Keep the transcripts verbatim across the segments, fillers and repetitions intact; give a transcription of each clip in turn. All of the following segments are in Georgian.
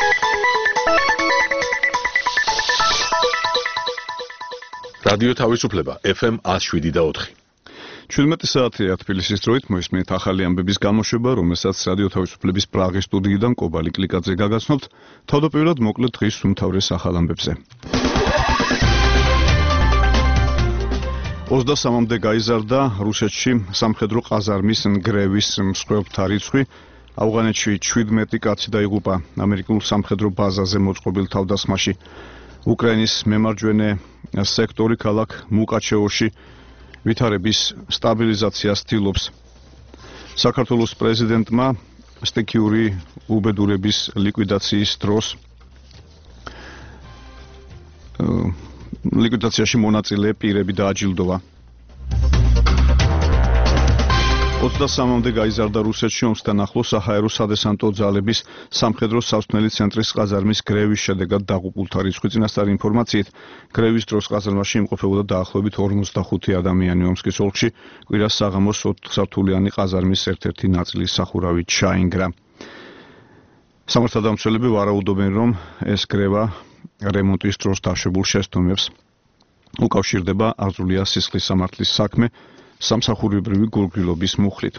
რადიო თავისუფლება ეფ ემ one oh seven და four. შვიდმეტი საათია თბილისის დროით მოისმენთ ახალი ამბების გამოშვება, რომელსაც რადიო თავისუფლების პრაღის სტუდიიდან კობალი კლიკაძე გაგაცნობთ. თავდაპირველად მოკლედ დღის უმთავრეს ახალ ამბებზე. ოცდასამამდე გაიზარდა რუსეთში სამხედრო ყაზარმის ნგრევის მსხვერპლთა რიცხვი. ავღანეთში შვიდმეტი კაცი დაიღუპა ამერიკულ სამხედრო ბაზაზე მოწყობილ თავდასხმაში. უკრაინის მემარჯვენე სექტორი ქალაქ მუკაჩევოში ვითარების სტაბილიზაციას ცდილობს. საქართველოს პრეზიდენტმა სტიქიური უბედურების ლიკვიდაციის დროს ლიკვიდაციაში მონაწილე პირები დააჯილდოვა. ოცდასამამდე გაიზარდა რუსეთში ომსთან ახლოს საჰაერო სადესანტო ძალების სამხედრო სასვენელი ცენტრის ყაზარმის გრევის შედეგად დაღუპულთა რიცხვი. წინასწარი ინფორმაციით, გრევის დროს ყაზარმაში იმყოფებოდა დაახლოებით ორმოცდახუთი ადამიანი. ომსკის ოლქში კვირას საღამოს ოთხსართულიანი ყაზარმის ერთ-ერთი ნაწილი სახურავით ჩაინგრა. სამართალდამცველები ვარაუდობენ, რომ ეს გრევა რემონტის დროს დაშვებულ შეცდომებს უკავშირდება. აზრულია სისხლის სამართლის საქმე სამსახურებრივი გულგრილობის მუხლით.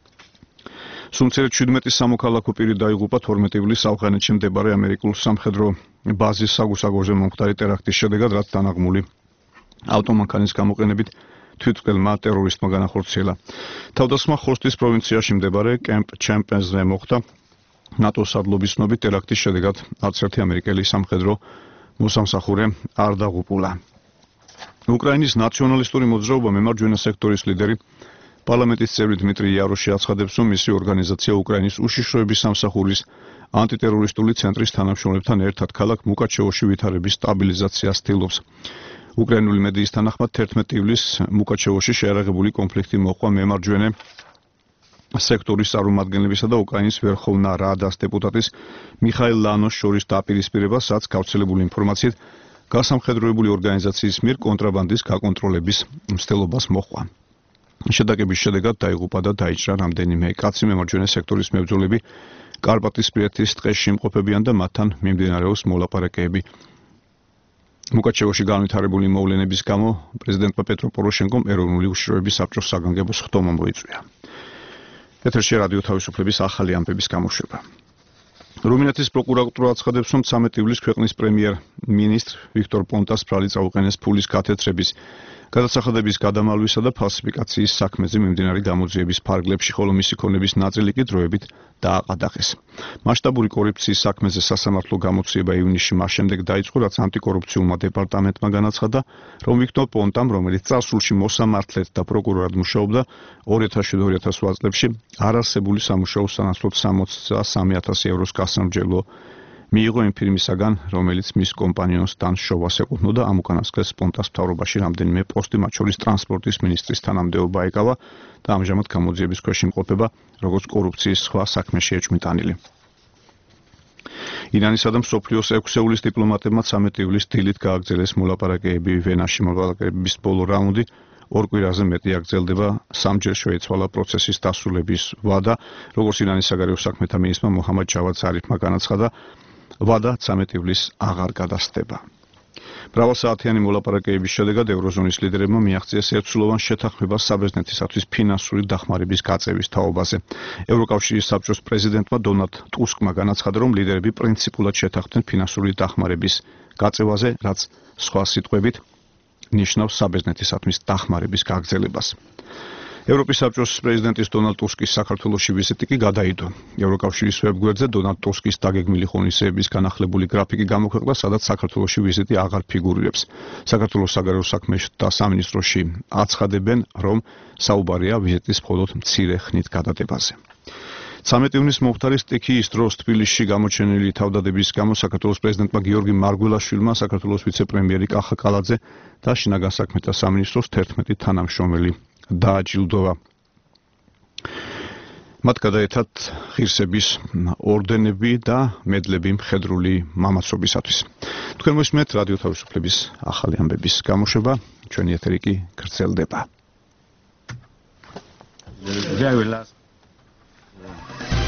სულცერად შვიდმეტი სამოქალაქო პირი დაიღუპა თორმეტი ივლისს ავღანეთში მდებარე ამერიკულ სამხედრო ბაზის საგუსაგოზე მომხდარი ტერაქტის შედეგად, რაც დანაღმული ავტომანქანის გამოყენებით თვითმკვლელმა ტერორისტმა განახორციელა. თავდასხმა ხოსტის პროვინციაში მდებარე კემპ ჩემპენზე მოხდა. ნატოს სადლობის ცნობით ტერაქტის შედეგად არც ერთი ამერიკელი სამხედრო მოსამსახურე არ დაღუპულა. უკრაინის ნაციონალისტური მოძრაობა მემარჯვენე სექტორის ლიდერი პარლამენტის წევრი დმიტრი იაროში აცხადებს, რომ მისი ორგანიზაცია უკრაინის უშიშროების სამსახურის ანტიტერორისტული ცენტრის თანამშრომლებთან ერთად ქალაქ მუკაჩევოში ვითარების სტაბილიზაციას ცდილობს. უკრაინული მედიის თანახმად თერთმეტი ივლისს მუკაჩევოში შეერაღებული კონფლიქტი მოჰყვა მემარჯვენე სექტორის წარმომადგენლებისა და უკრაინის ვერხოვნა რადას დეპუტატის მიხაილ ლანოს შორის დაპირისპირებას, რაც გავრცელებული ინფორმაციით გასამხედროებული ორგანიზაციის მიერ კონტრაბანდის გაკონტროლების მცდელობას მოჰყვა. შეტაკების შედეგად დაიღუპა და დაიჭრა რამდენიმე კაცი. მემარჯვენე სექტორის მებრძოლები კარპატისპირეთის ტყეში იმყოფებიან და მათთან მიმდინარეობს მოლაპარაკებები. მუკაჩევოში განვითარებული მოვლენების გამო პრეზიდენტმა პეტრო პოროშენკომ ეროვნული უშიშროების საბჭოს საგანგებო ხდომა მოიწვია. ეთერში რადიო თავისუფლების ახალი ამბების გამოშვება. რუმინეთის პროკურატურა აცხადებს, რომ ცამეტი ივლისს ქვეყნის პრემიერ-მინისტრ ვიქტორ პონტას ბრალი წაუყენეს ფულის გათეთრების, გადასახადების გადამალვისა და ფალსიფიკაციის საქმეზე მიმდინარე გამოძიების ფარგლებში, ხოლო მისი ქონების ნაწილი კი დროებით დააყადაღეს. მასშტაბური კორუფციის საქმეზე სასამართლო გამოძიება ივნისში მას შემდეგ დაიწყო, რაც ანტიკორუფციულმა დეპარტამენტმა განაცხადა, რომ ვიქტორ პონტამ, რომელიც წარსულში მოსამართლედ და პროკურორად მუშაობდა, ორი ათასი და ორი ათას ოთხ წლებში არარსებული სამუშაოს სანაცვლოდ სამოცდასამი ათასი ევროს გასამრჯელო მიიღო იმ ფირმისაგან, რომელიც მის კომპანიონს დანშოვას ეკუთვნოდა. ამ უკანასკნელს პონტას მთავრობაში რამდენიმე პოსტი, მათ შორის ტრანსპორტის მინისტრის თანამდებობა ეკავა და ამჟამად გამოძიების ქვეშ იმყოფება, როგორც კორუფციის სხვა საქმეში ეჭვმიტანილი. ირანისა და მსოფლიოს ექვსეულის დიპლომატებმა ცამეტი ივლისს დილით გააგრძელეს მოლაპარაკებები ვენაში. მოლაპარაკებების ბოლო რაუნდი ორ კვირაზე მეტი აგრძელდება. სამჯერ შეიცვალა პროცესის დასრულების ვადა, როგორც ირანის საგარეო საქმეთა მინისტრმა მოჰამად ჯავად ზარიფმა განაცხადა. ვადა ცამეტი ივლისს აღარ გადასდება. მრავალსაათიანი მოლაპარაკებების შედეგად ევროზონის ლიდერებმა მიაღწიეს ერთსულოვან შეთანხმებას საბერძნეთისათვის ფინანსური დახმარების გაწევის თაობაზე. ევროკავშირის საბჭოს პრეზიდენტმა დონალდ ტუსკმა განაცხადა, რომ ლიდერები პრინციპულად შეთანხმდნენ ფინანსური დახმარების გაწევაზე, რაც სხვა სიტყვებით ნიშნავს საბერძნეთისათვის დახმარების გაგრძელებას. ევროპის საბჭოს პრეზიდენტის დონალდ ტუსკის საქართველოში ვიზიტი კი გადაიდო. ევროკავშირის ვებგვერდზე დონალდ ტუსკის დაგეგმილი ღონისძიების განახლებული გრაფიკი გამოქვეყნდა, სადაც საქართველოში ვიზიტი აღარ ფიგურირებს. საქართველოს საგარეო საქმეთა სამინისტროში აცხადებენ, რომ საუბარია ვიზიტის მხოლოდ მცირე ხნით გადადებაზე. ცამეტი ივნისს მომხდარი სტიქიის დროს თბილისში გამოჩენილი თავდადების გამო საქართველოს პრეზიდენტმა გიორგი მარგველაშვილმა, საქართველოს ვიცე-პრემიერი კახა კალაძე და შინაგან საქმეთა სამინისტროს თერთმეტი თანამშრომელი დააჯილდოვა. მათ გადაეცათ ღირსების ორდენები და მედლები მხედრული მამაცობისათვის. თქვენ მოსმენთ რადიო თავისუფლების ახალი ამბების გამოშვება, ჩვენი ეთერი კი გრძელდება.